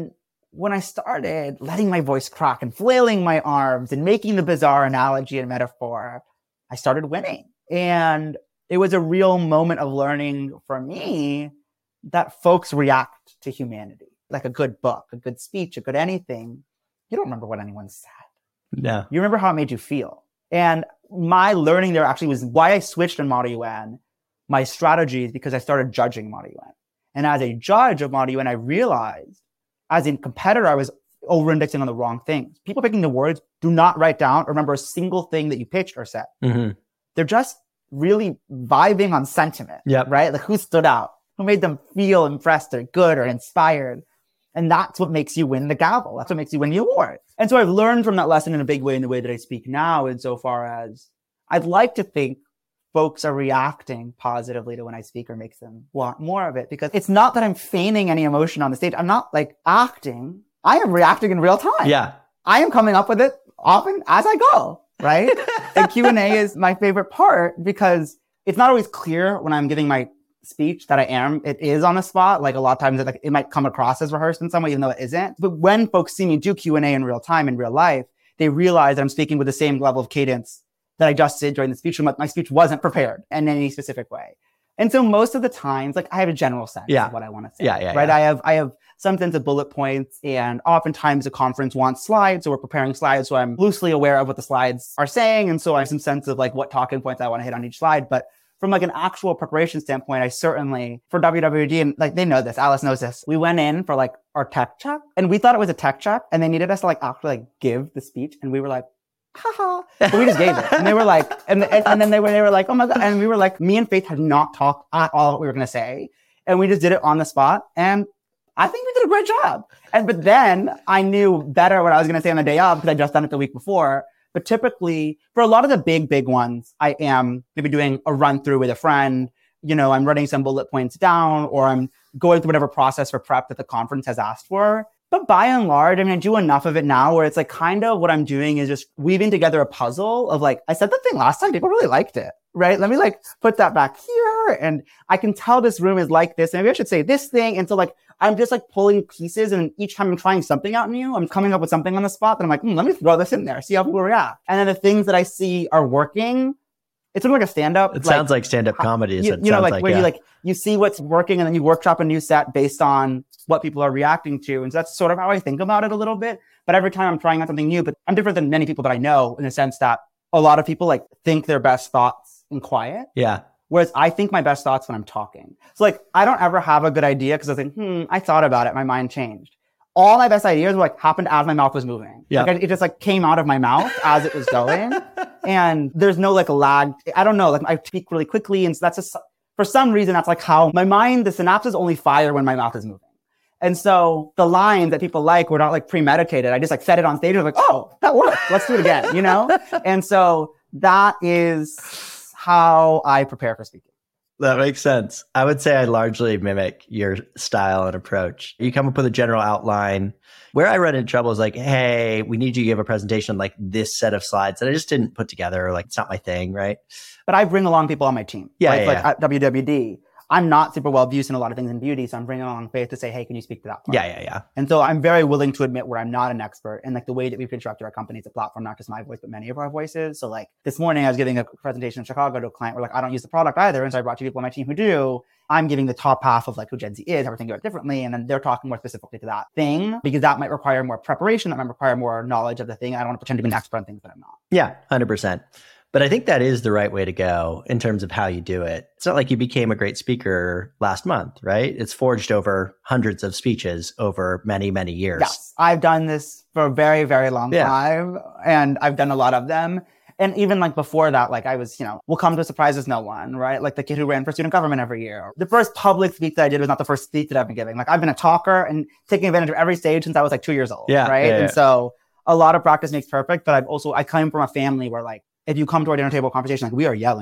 when I started letting my voice crack and flailing my arms and making the bizarre analogy and metaphor, I started winning. And it was a real moment of learning for me that folks react to humanity. Like a good book, a good speech, a good anything. You don't remember what anyone said. No. You remember how it made you feel. And my learning there actually was why I switched in Model UN. My strategy is because I started judging Model UN. And as a judge of Model UN, I realized as a competitor, I was over-indexing on the wrong things. People picking the words do not write down or remember a single thing that you pitched or said. Mm-hmm. They're just really vibing on sentiment, right? Like who stood out, who made them feel impressed or good or inspired. And that's what makes you win the gavel. That's what makes you win the award. And so I've learned from that lesson in a big way in the way that I speak now, insofar as I'd like to think folks are reacting positively to when I speak or makes them want more of it. Because it's not that I'm feigning any emotion on the stage. I'm not like acting. I am reacting in real time. Yeah. I am coming up with it often as I go, right? And Q&A is my favorite part because it's not always clear when I'm giving my speech that it is on the spot. Like a lot of times it might come across as rehearsed in some way, even though it isn't. But when folks see me do Q&A in real time, in real life, they realize that I'm speaking with the same level of cadence that I just did during the speech. My speech wasn't prepared in any specific way. And so most of the times, like I have a general sense of what I want to say. Right. I have some sense of bullet points, and oftentimes the conference wants slides, so we're preparing slides. So I'm loosely aware of what the slides are saying. And so I have some sense of like what talking points I want to hit on each slide. But from like an actual preparation standpoint, I certainly, for WWD, and like they know this, Alice knows this, we went in for like our tech check and we thought it was a tech check and they needed us to like actually like give the speech. And we were like, haha, but we just gave it. And they were like, and then they were like, oh my God. And we were like, me and Faith had not talked at all what we were going to say. And we just did it on the spot. And I think we did a great job. But then I knew better what I was going to say on the day of because I'd just done it the week before. But typically, for a lot of the big ones, I am maybe doing a run through with a friend. You know, I'm writing some bullet points down, or I'm going through whatever process for prep that the conference has asked for. But by and large, I mean, I do enough of it now where it's like kind of what I'm doing is just weaving together a puzzle of like, I said the thing last time, people really liked it, right? Let me like put that back here. And I can tell this room is like this. Maybe I should say this thing. And so like, I'm just like pulling pieces, and each time I'm trying something out new, I'm coming up with something on the spot that I'm like, let me throw this in there, see how people react. And then the things that I see are working. It's sort of like a stand-up. It sounds like stand-up comedy. You see what's working and then you workshop a new set based on what people are reacting to. And so that's sort of how I think about it a little bit. But every time I'm trying out something new, but I'm different than many people that I know in the sense that a lot of people like think their best thoughts in quiet. Yeah. Whereas I think my best thoughts when I'm talking. So like, I don't ever have a good idea because I think, I thought about it. My mind changed. All my best ideas were like happened as my mouth was moving. Yeah. Like it just like came out of my mouth as it was going. And there's no like lag. I don't know. Like I speak really quickly. And so that's just, for some reason, that's like how my mind, the synapses only fire when my mouth is moving. And so the lines that people like were not like premeditated. I just like said it on stage. I was like, oh, that worked. Let's do it again, you know? And so that is how I prepare for speaking. That makes sense. I would say I largely mimic your style and approach. You come up with a general outline. Where I run into trouble is like, hey, we need you to give a presentation on like this set of slides that I just didn't put together, or like it's not my thing, right? But I bring along people on my team. Like at WWD, I'm not super well versed in a lot of things in beauty, so I'm bringing along Faith to say, hey, can you speak to that part? Yeah. And so I'm very willing to admit where I'm not an expert. And like the way that we've constructed our company is a platform, not just my voice, but many of our voices. So like this morning I was giving a presentation in Chicago to a client where like, I don't use the product either. And so I brought two people on my team who do. I'm giving the top half of like who Gen Z is, how we're thinking about it differently. And then they're talking more specifically to that thing because that might require more preparation. That might require more knowledge of the thing. I don't want to pretend to be an expert on things that I'm not. Yeah, 100%. But I think that is the right way to go in terms of how you do it. It's not like you became a great speaker last month, right? It's forged over hundreds of speeches over many, many years. Yes, I've done this for a very, very long time, and I've done a lot of them. And even like before that, like I was, will come to surprises no one, right? Like the kid who ran for student government every year. The first public speech that I did was not the first speech that I've been giving. Like I've been a talker and taking advantage of every stage since I was like 2 years old, right? Yeah. And so a lot of practice makes perfect, but I come from a family where like, if you come to our dinner table conversation, like we are yelling.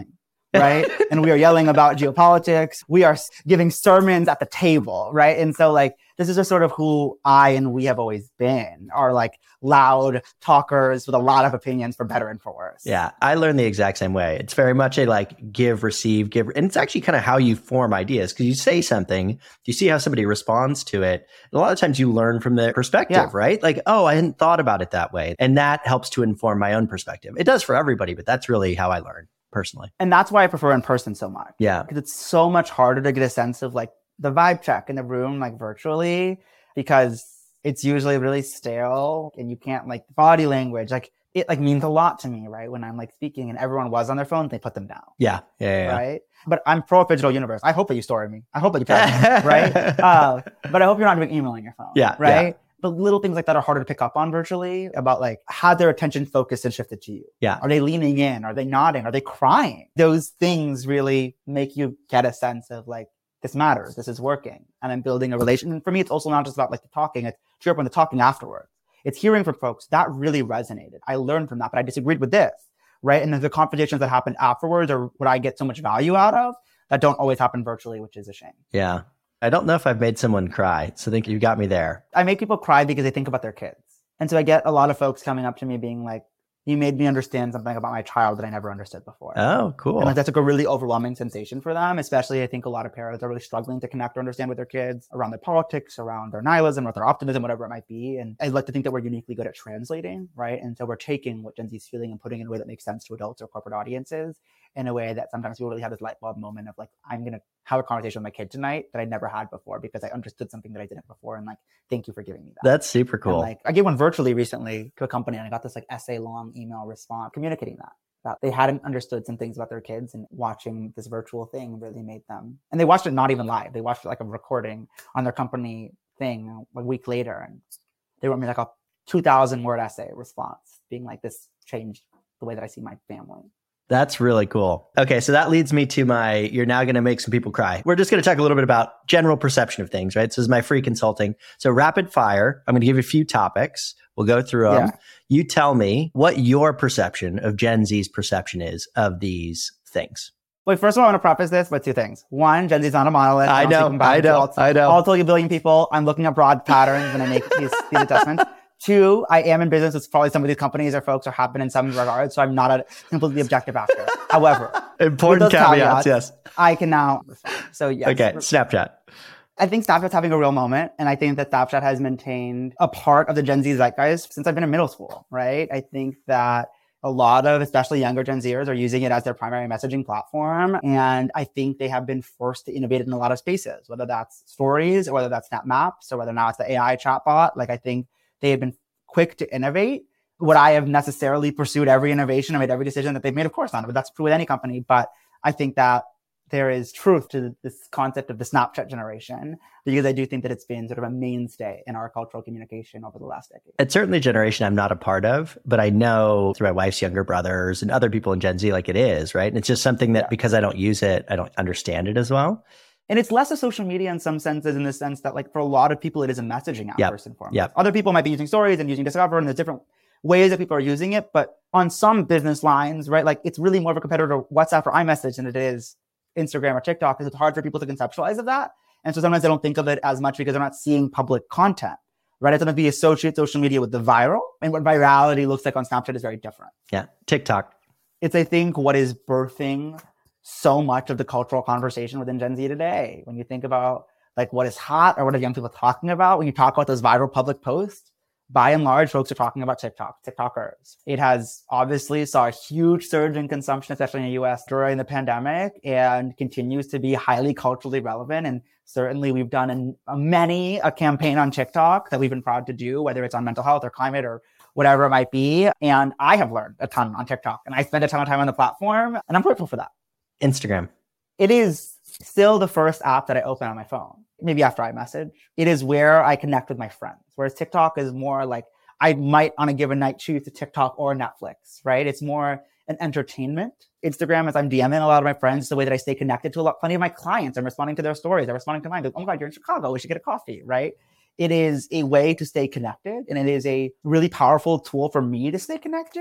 right? And we are yelling about geopolitics. We are giving sermons at the table, right? And so like, this is just sort of who I and we have always been, are like loud talkers with a lot of opinions for better and for worse. Yeah, I learned the exact same way. It's very much a like give, receive, give. And it's actually kind of how you form ideas, because you say something, you see how somebody responds to it. And a lot of times you learn from the perspective, right? Like, oh, I hadn't thought about it that way. And that helps to inform my own perspective. It does for everybody, but that's really how I learn personally. And that's why I prefer in person so much. Yeah. Because it's so much harder to get a sense of like the vibe check in the room, like virtually, because it's usually really stale and you can't like body language. Like it like means a lot to me, right? When I'm like speaking and everyone was on their phone, they put them down. Yeah. Right. But I'm pro digital universe. I hope that you story me. I hope that you text me, right? But I hope you're not doing emailing your phone. Yeah. Right. Yeah. But little things like that are harder to pick up on virtually, about like how their attention focused and shifted to you. Yeah. Are they leaning in? Are they nodding? Are they crying? Those things really make you get a sense of like, this matters. This is working. And I'm building a relation. And for me, it's also not just about like the talking. It's true up on the talking afterwards. It's hearing from folks. That really resonated. I learned from that, but I disagreed with this, right? And then the conversations that happened afterwards are what I get so much value out of that don't always happen virtually, which is a shame. Yeah. I don't know if I've made someone cry. So I think you got me there. I make people cry because they think about their kids. And so I get a lot of folks coming up to me being like, you made me understand something about my child that I never understood before. Oh, cool. And like, that's like a really overwhelming sensation for them, especially I think a lot of parents are really struggling to connect or understand with their kids around their politics, around their nihilism or their optimism, whatever it might be. And I like to think that we're uniquely good at translating, right? And so we're taking what Gen Z is feeling and putting it in a way that makes sense to adults or corporate audiences, in a way that sometimes people really have this light bulb moment of like, I'm going to have a conversation with my kid tonight that I never had before because I understood something that I didn't before. And like, thank you for giving me that. That's super cool. And like, I gave one virtually recently to a company and I got this like essay long email response communicating that they hadn't understood some things about their kids, and watching this virtual thing really made them. And they watched it not even live. They watched it like a recording on their company thing a week later. And they wrote me like a 2,000 word essay response being like, this changed the way that I see my family. That's really cool. Okay, so that leads me to you're now going to make some people cry. We're just going to talk a little bit about general perception of things, right? This is my free consulting. So rapid fire, I'm going to give you a few topics. We'll go through them. Yeah. You tell me what your perception of Gen Z's perception is of these things. Wait, first of all, I want to preface this with two things. One, Gen Z is not a monolith. I know. I'll tell you a billion people. I'm looking at broad patterns when I make these adjustments. Two, I am in business with probably some of these companies or folks or have been in some regards, so I'm not a completely objective actor. However, important caveats, yes. I can now respond. So yes. Okay, Snapchat. I think Snapchat's having a real moment, and I think that Snapchat has maintained a part of the Gen Z zeitgeist since I've been in middle school, right? I think that a lot of, especially younger Gen Zers, are using it as their primary messaging platform. And I think they have been forced to innovate in a lot of spaces, whether that's stories or whether that's Snap Maps or whether now it's the AI chatbot. Like, I think they have been quick to innovate. Would I have necessarily pursued every innovation or made every decision that they've made? Of course not, but that's true with any company. But I think that there is truth to this concept of the Snapchat generation, because I do think that it's been sort of a mainstay in our cultural communication over the last decade. It's certainly a generation I'm not a part of, but I know through my wife's younger brothers and other people in Gen Z, like it is, right? And it's just something that because I don't use it, I don't understand it as well. And it's less a social media in some senses, in the sense that like for a lot of people, it is a messaging app first and foremost. Yep. Other people might be using stories and using Discover, and there's different ways that people are using it. But on some business lines, right, like it's really more of a competitor to WhatsApp or iMessage than it is Instagram or TikTok, because it's hard for people to conceptualize of that. And so sometimes they don't think of it as much because they're not seeing public content, right? It's going to be associate social media with the viral, and what virality looks like on Snapchat is very different. Yeah. TikTok. It's, I think, what is birthing so much of the cultural conversation within Gen Z today. When you think about like what is hot or what are young people talking about, when you talk about those viral public posts, by and large, folks are talking about TikTokers. It has obviously saw a huge surge in consumption, especially in the US during the pandemic, and continues to be highly culturally relevant. And certainly we've done many a campaign on TikTok that we've been proud to do, whether it's on mental health or climate or whatever it might be. And I have learned a ton on TikTok, and I spend a ton of time on the platform, and I'm grateful for that. Instagram. It is still the first app that I open on my phone, maybe after iMessage. It is where I connect with my friends, whereas TikTok is more like I might on a given night choose to TikTok or Netflix, right? It's more an entertainment. Instagram, as I'm DMing a lot of my friends, the way that I stay connected to plenty of my clients. I'm responding to their stories. I'm responding to mine. Oh my God, you're in Chicago. We should get a coffee, right? It is a way to stay connected, and it is a really powerful tool for me to stay connected.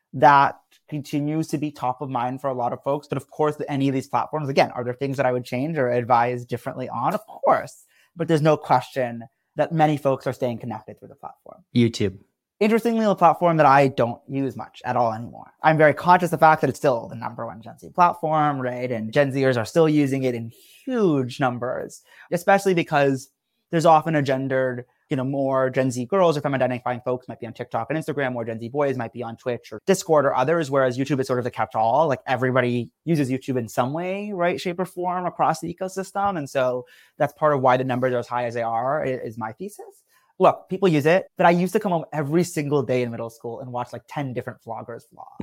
that continues to be top of mind for a lot of folks. But of course, any of these platforms, again, are there things that I would change or advise differently on? Of course. But there's no question that many folks are staying connected through the platform. YouTube. Interestingly, a platform that I don't use much at all anymore. I'm very conscious of the fact that it's still the number one Gen Z platform, right? And Gen Zers are still using it in huge numbers, especially because there's often a gendered, more Gen Z girls or feminine identifying folks might be on TikTok and Instagram, more Gen Z boys might be on Twitch or Discord or others, whereas YouTube is sort of the catch-all. Like everybody uses YouTube in some way, right, shape or form across the ecosystem. And so that's part of why the numbers are as high as they are, is my thesis. Look, people use it, but I used to come home every single day in middle school and watch like 10 different vloggers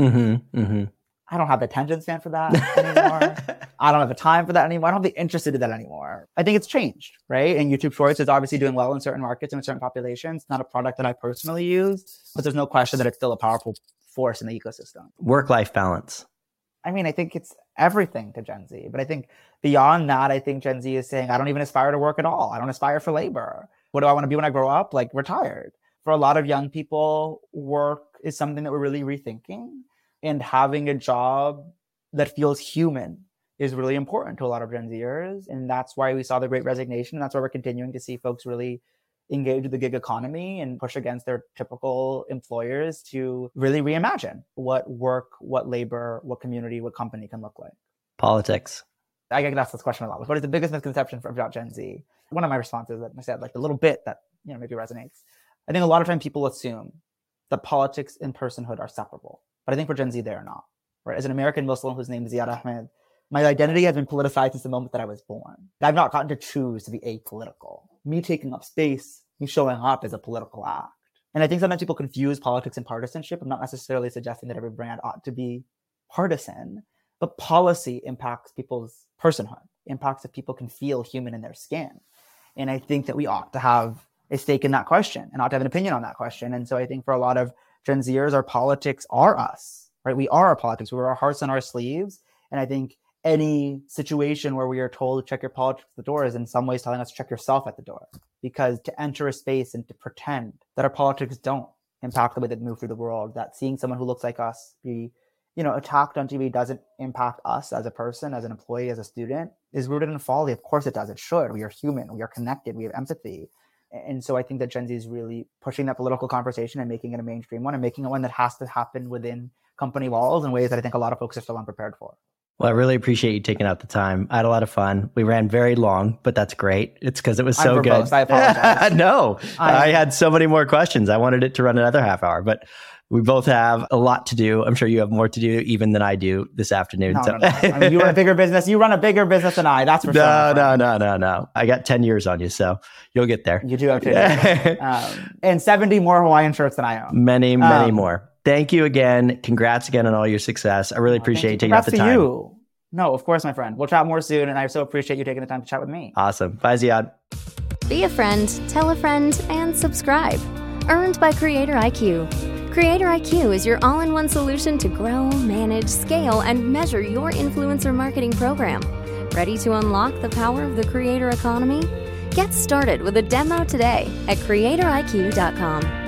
vlog. I don't have the attention span for that anymore. I don't have the time for that anymore. I don't have the interest in that anymore. I think it's changed, right? And YouTube Shorts is obviously doing well in certain markets and in certain populations. It's not a product that I personally use, but there's no question that it's still a powerful force in the ecosystem. Work-life balance. I mean, I think it's everything to Gen Z. But I think beyond that, I think Gen Z is saying, I don't even aspire to work at all. I don't aspire for labor. What do I want to be when I grow up? Like retired. For a lot of young people, work is something that we're really rethinking. And having a job that feels human is really important to a lot of Gen Zers. And that's why we saw the Great Resignation. And that's why we're continuing to see folks really engage with the gig economy and push against their typical employers to really reimagine what work, what labor, what community, what company can look like. Politics. I get asked this question a lot. What is the biggest misconception about Gen Z? One of my responses that I said, like the little bit that maybe resonates. I think a lot of time people assume that politics and personhood are separable. But I think for Gen Z, they are not. Right? As an American Muslim whose name is Ziad Ahmed, my identity has been politicized since the moment that I was born. I've not gotten to choose to be apolitical. Me taking up space, me showing up is a political act. And I think sometimes people confuse politics and partisanship. I'm not necessarily suggesting that every brand ought to be partisan, but policy impacts people's personhood, impacts if people can feel human in their skin. And I think that we ought to have a stake in that question and ought to have an opinion on that question. And so I think for a lot of Gen Zers, our politics are us, right? We are our politics. We wear our hearts on our sleeves. And I think any situation where we are told to check your politics at the door is in some ways telling us to check yourself at the door. Because to enter a space and to pretend that our politics don't impact the way that we move through the world, that seeing someone who looks like us be, attacked on TV doesn't impact us as a person, as an employee, as a student, is rooted in folly. Of course it does. It should. We are human. We are connected. We have empathy. And so I think that Gen Z is really pushing that political conversation and making it a mainstream one and making it one that has to happen within company walls in ways that I think a lot of folks are still unprepared for. Well, I really appreciate you taking out the time. I had a lot of fun. We ran very long, but that's great. It's because it was so good. I apologize. No, I had so many more questions. I wanted it to run another half hour, but we both have a lot to do. I'm sure you have more to do even than I do this afternoon. No. I mean, you run a bigger business. You run a bigger business than I. That's for sure. No. I got 10 years on you, so you'll get there. You do have 10 years. And 70 more Hawaiian shirts than I own. Many more. Thank you again. Congrats again on all your success. I really appreciate you taking out the time. Congrats to you. No, of course, my friend. We'll chat more soon, and I so appreciate you taking the time to chat with me. Awesome. Bye, Ziad. Be a friend, tell a friend, and subscribe. Earned by Creator IQ. Creator IQ is your all-in-one solution to grow, manage, scale, and measure your influencer marketing program. Ready to unlock the power of the creator economy? Get started with a demo today at creatoriq.com.